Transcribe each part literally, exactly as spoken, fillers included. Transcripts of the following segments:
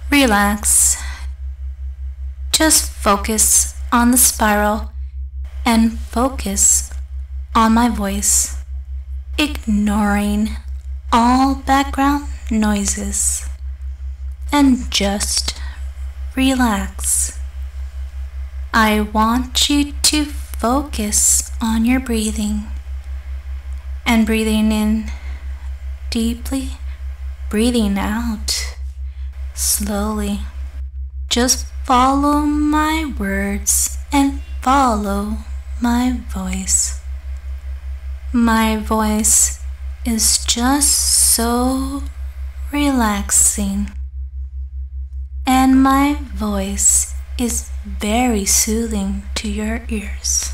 Relax. Just focus on the spiral and focus on my voice, ignoring all background noises, and just relax. I want you to focus on your breathing and breathing in deeply, breathing out slowly. Just follow my words and follow my voice. My voice is just so relaxing, and my voice is very soothing to your ears.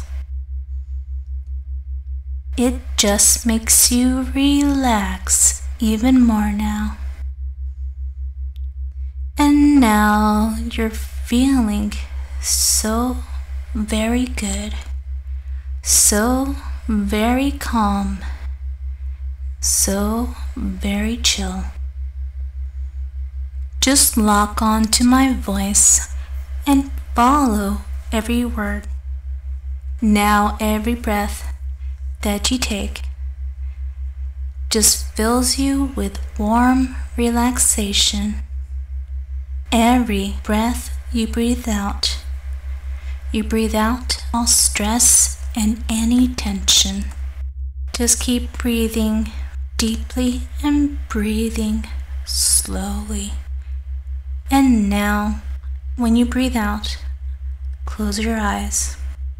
It just makes you relax even more now. And now you're feeling so very good, so very calm, so very chill. Just lock on to my voice and follow every word. Now every breath that you take just fills you with warm relaxation. Every breath you breathe out, you breathe out all stress and any tension. Just keep breathing deeply and breathing slowly. And now, when you breathe out, close your eyes.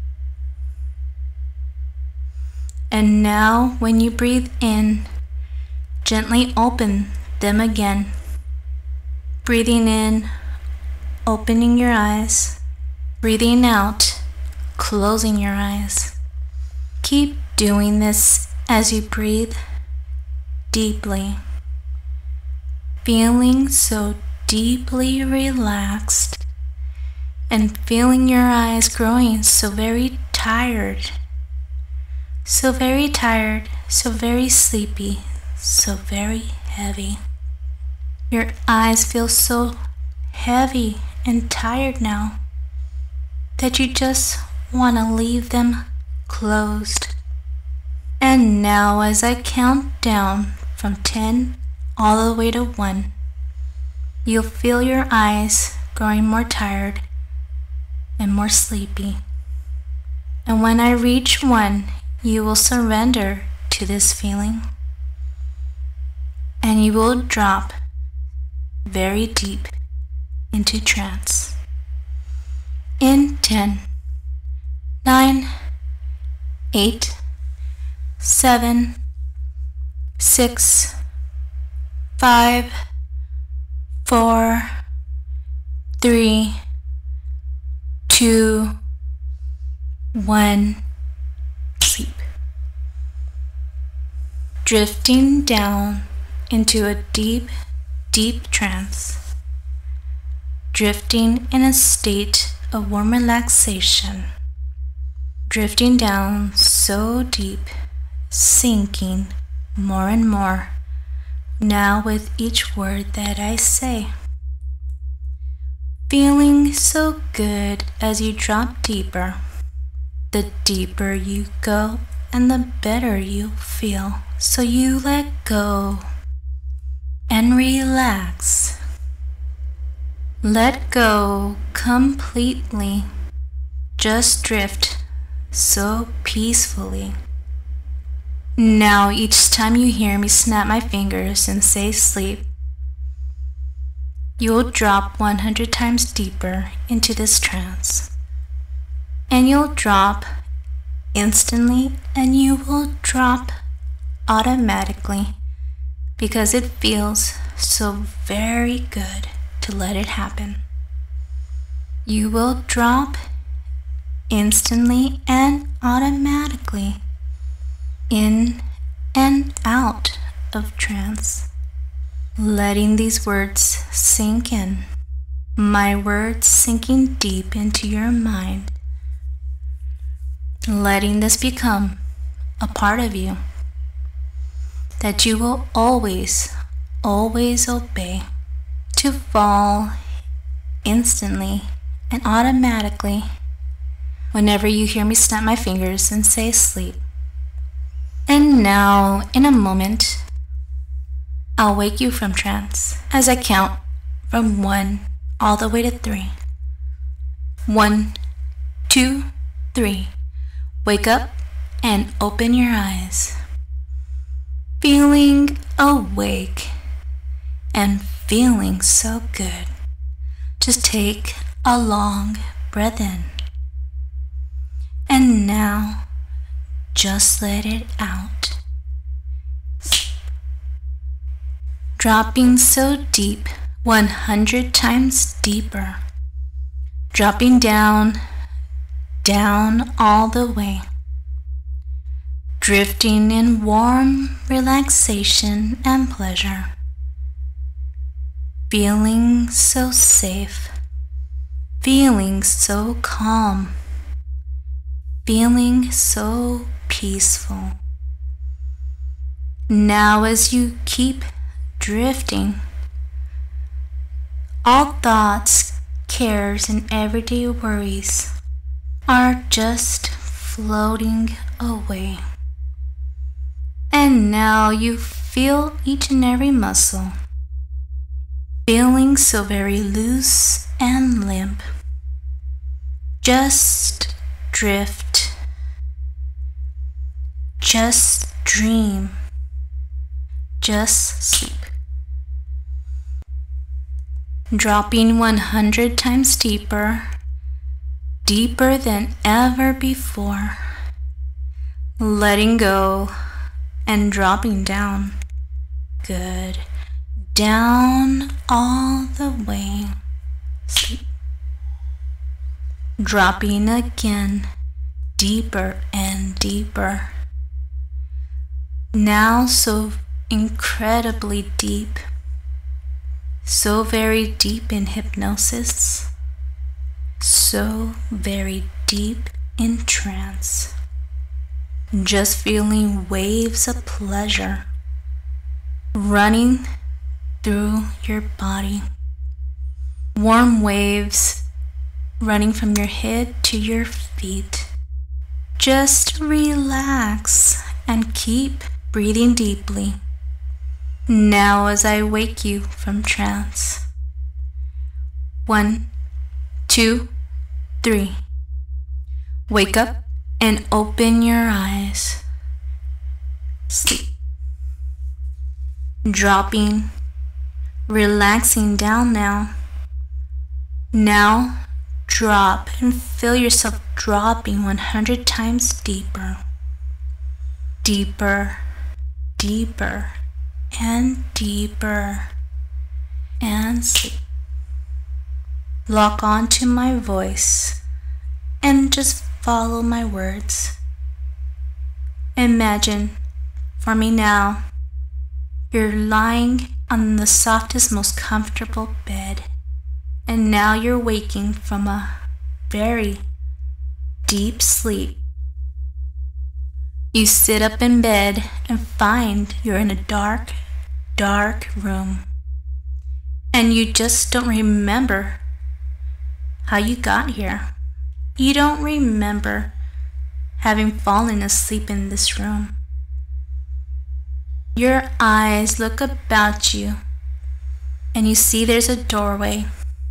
And now, when you breathe in, gently open them again. Breathing in, opening your eyes. Breathing out, closing your eyes. Keep doing this as you breathe deeply, feeling so deeply relaxed and feeling your eyes growing so very tired, so very tired, so very sleepy, so very heavy. Your eyes feel so heavy and tired now that you just want to leave them closed. And now as I count down from ten all the way to one, you'll feel your eyes growing more tired and more sleepy. And when I reach one, you will surrender to this feeling, and you will drop very deep into trance. In ten, nine, eight, seven, six, five, four, three, two, one, sleep. Drifting down into a deep, deep trance. Drifting in a state of warm relaxation. Drifting down so deep, sinking more and more, now with each word that I say. Feeling so good as you drop deeper. The deeper you go and the better you feel. So you let go and relax. Let go completely. Just drift so peacefully. Now each time you hear me snap my fingers and say sleep, you'll drop one hundred times deeper into this trance. And you'll drop instantly, and you will drop automatically because it feels so very good to let it happen. You will drop instantly and automatically in and out of trance, letting these words sink in. My words sinking deep into your mind, letting this become a part of you that you will always, always obey, to fall instantly and automatically whenever you hear me snap my fingers and say sleep. And now, in a moment, I'll wake you from trance as I count from one all the way to three. One, two, three. Wake up and open your eyes. Feeling awake and feeling so good. Just take a long breath in. And now, just let it out. Dropping so deep, one hundred times deeper. Dropping down, down all the way. Drifting in warm relaxation and pleasure. Feeling so safe. Feeling so calm. Feeling so peaceful. Now as you keep drifting, all thoughts, cares, and everyday worries are just floating away. And now you feel each and every muscle feeling so very loose and limp. Just drift. Just dream. Just sleep. Dropping one hundred times deeper, deeper than ever before. Letting go and dropping down. Good. Down all the way. Sleep. Dropping again, deeper and deeper. Now so incredibly deep. So very deep in hypnosis. So very deep in trance. Just feeling waves of pleasure running through your body. Warm waves running from your head to your feet. Just relax and keep breathing deeply. Now as I wake you from trance. One, two, three. Wake up and open your eyes. Sleep. Dropping, relaxing down now. Now drop and feel yourself dropping one hundred times deeper. Deeper, deeper, and deeper, and sleep. Lock on to my voice and just follow my words. Imagine, for me now, you're lying on the softest, most comfortable bed, and now you're waking from a very deep sleep. You sit up in bed and find you're in a dark, dark room, and you just don't remember how you got here. You don't remember having fallen asleep in this room. Your eyes look about you and you see there's a doorway.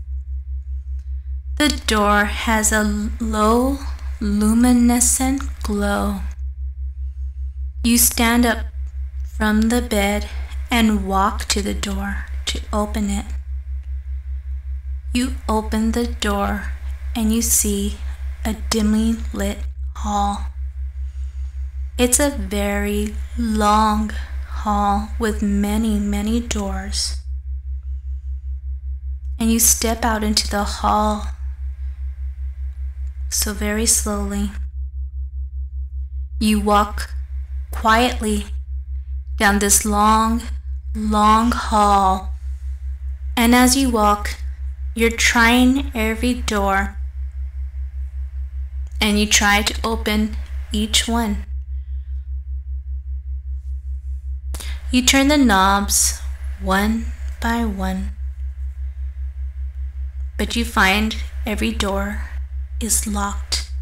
The door has a low luminescent glow. You stand up from the bed and walk to the door to open it. You open the door and you see a dimly lit hall. It's a very long hall with many, many doors. And you step out into the hall so very slowly. You walk quietly down this long, long hall. And as you walk, you're trying every door. And you try to open each one. You turn the knobs one by one. but you find every door is locked.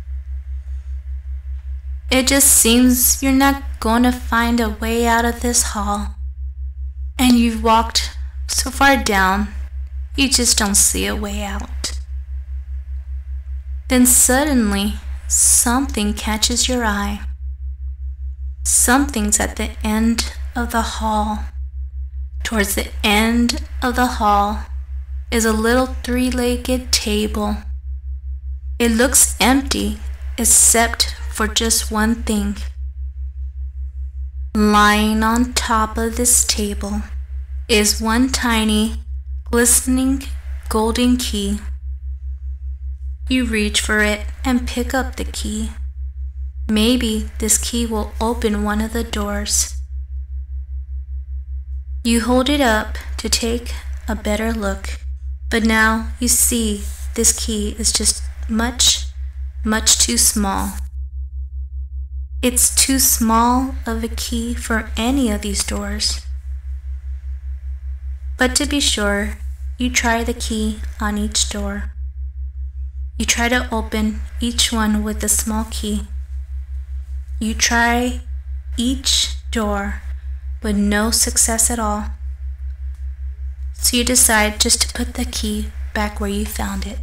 It just seems you're not going to find a way out of this hall. And you've walked so far down, you just don't see a way out. Then suddenly, something catches your eye. Something's at the end of the hall. Towards the end of the hall is a little three-legged table. It looks empty except for just one thing. Lying on top of this table is one tiny, glistening golden key. You reach for it and pick up the key. Maybe this key will open one of the doors. You hold it up to take a better look, but now you see this key is just much, much too small. It's too small of a key for any of these doors. But to be sure, you try the key on each door. You try to open each one with the small key. You try each door with no success at all. So you decide just to put the key back where you found it.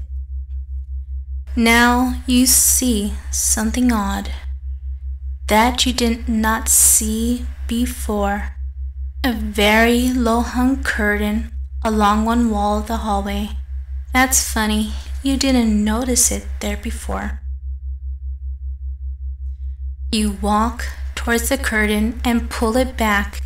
Now you see something odd that you did not see before. A very low hung curtain along one wall of the hallway. That's funny, you didn't notice it there before. You walk towards the curtain and pull it back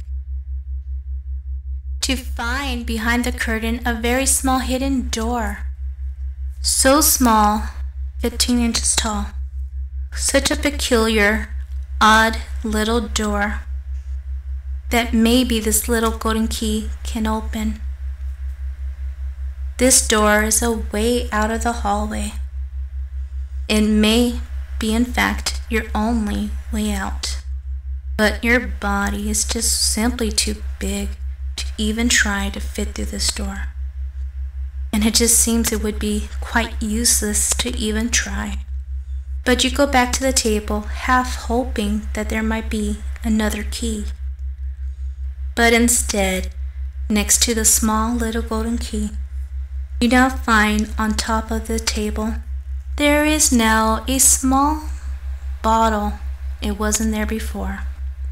to find behind the curtain a very small hidden door. So small, fifteen inches tall. Such a peculiar, odd little door that maybe this little golden key can open. This door is a way out of the hallway. It may be in fact your only way out, but your body is just simply too big to even try to fit through this door. And it just seems it would be quite useless to even try. But you go back to the table, half hoping that there might be another key. But instead, next to the small little golden key, you now find on top of the table, there is now a small bottle. It wasn't there before.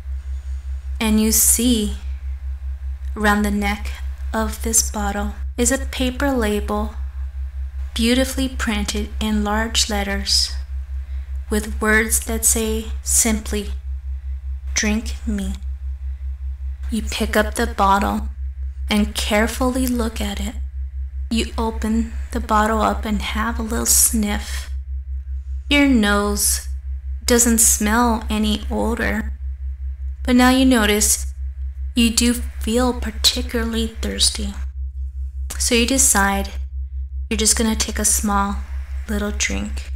And you see around the neck of this bottle is a paper label beautifully printed in large letters with words that say simply, "Drink me." You pick up the bottle and carefully look at it. You open the bottle up and have a little sniff. Your nose doesn't smell any older, but now you notice you do feel particularly thirsty. So you decide you're just going to take a small little drink.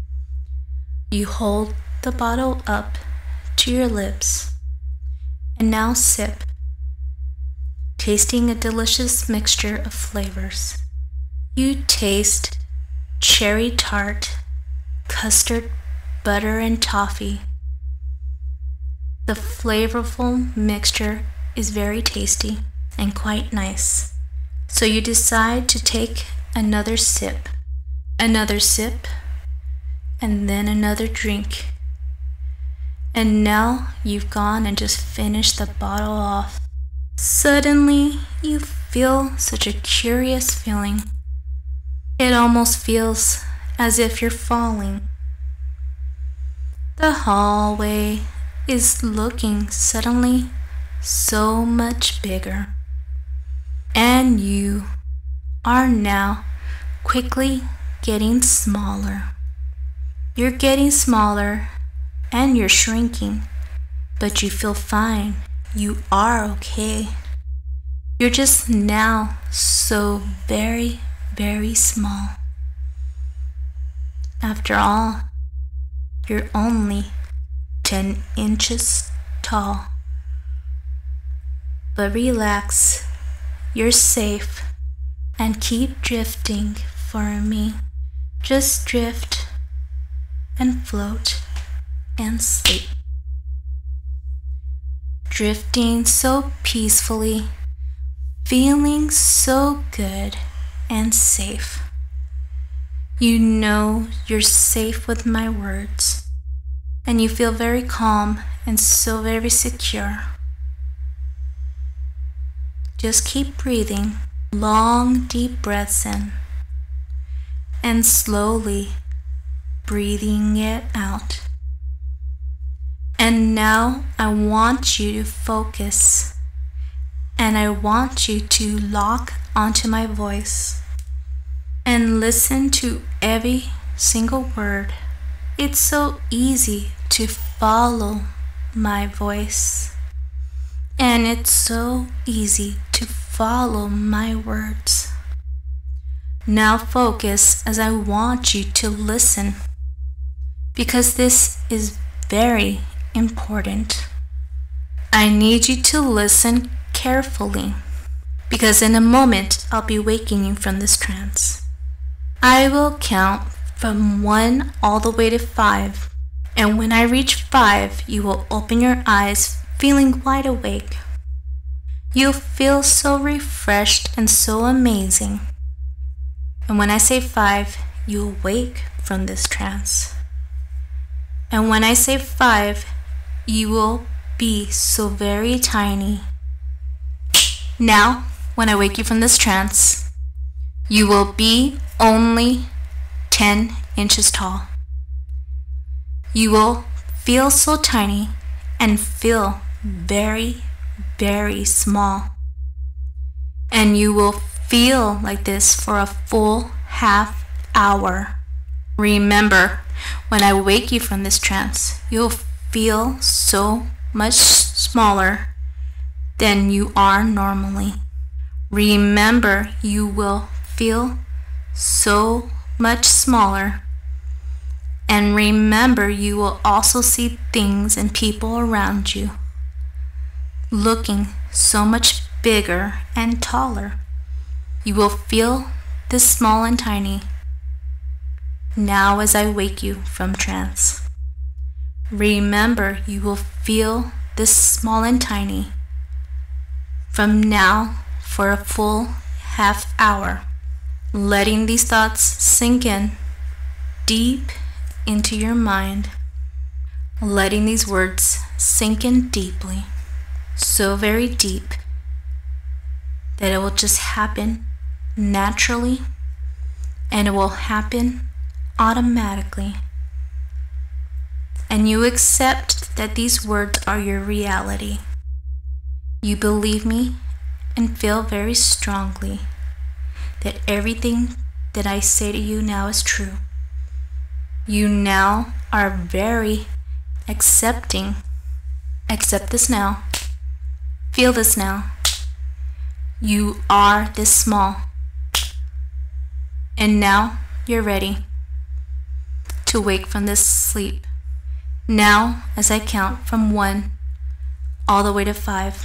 You hold the bottle up to your lips and now sip, tasting a delicious mixture of flavors. You taste cherry tart, custard, butter, and toffee. The flavorful mixture is very tasty and quite nice. So you decide to take another sip, another sip, and then another drink. And now you've gone and just finished the bottle off. Suddenly, you feel such a curious feeling. It almost feels as if you're falling. The hallway is looking suddenly so much bigger. And you are now quickly getting smaller. You're getting smaller and you're shrinking, but you feel fine. You are okay. You're just now so very, very small. After all, you're only ten inches tall. But relax, you're safe, and keep drifting for me. Just drift and float and sleep. Drifting so peacefully, feeling so good and safe. You know you're safe with my words, and you feel very calm and so very secure. Just keep breathing long, deep breaths in, and slowly breathing it out. And now I want you to focus, and I want you to lock onto my voice and listen to every single word. It's so easy to follow my voice, and it's so easy to follow my words. Now focus as I want you to listen, because this is very important. I need you to listen carefully, because in a moment I'll be waking you from this trance. I will count from one all the way to five, and when I reach five, you will open your eyes feeling wide awake. You'll feel so refreshed and so amazing. And when I say five, you'll wake from this trance. And when I say five, you will be so very tiny. Now, when I wake you from this trance, you will be only ten inches tall. You will feel so tiny and feel very, very small. And you will feel like this for a full half hour. Remember, when I wake you from this trance, you'll feel so much smaller than you are normally. Remember, you will feel so much smaller. And remember, you will also see things and people around you looking so much bigger and taller. You will feel this small and tiny now as I wake you from trance. Remember, you will feel this small and tiny from now for a full half hour, letting these thoughts sink in deep into your mind, letting these words sink in deeply, so very deep that it will just happen naturally, and it will happen automatically. And you accept that these words are your reality. You believe me and feel very strongly that everything that I say to you now is true. You now are very accepting. Accept this now. Feel this now. You are this small. And now you're ready to wake from this sleep. Now, as I count from one all the way to five.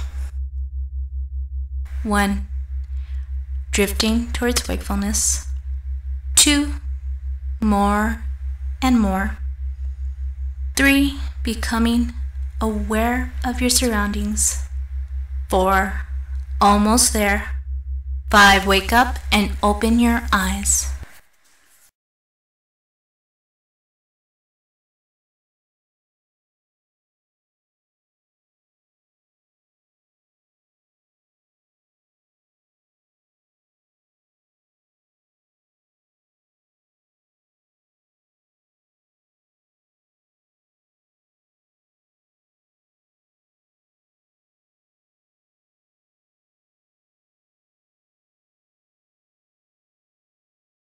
One, drifting towards wakefulness. Two, more and more. Three, becoming aware of your surroundings. Four, almost there. Five, wake up and open your eyes.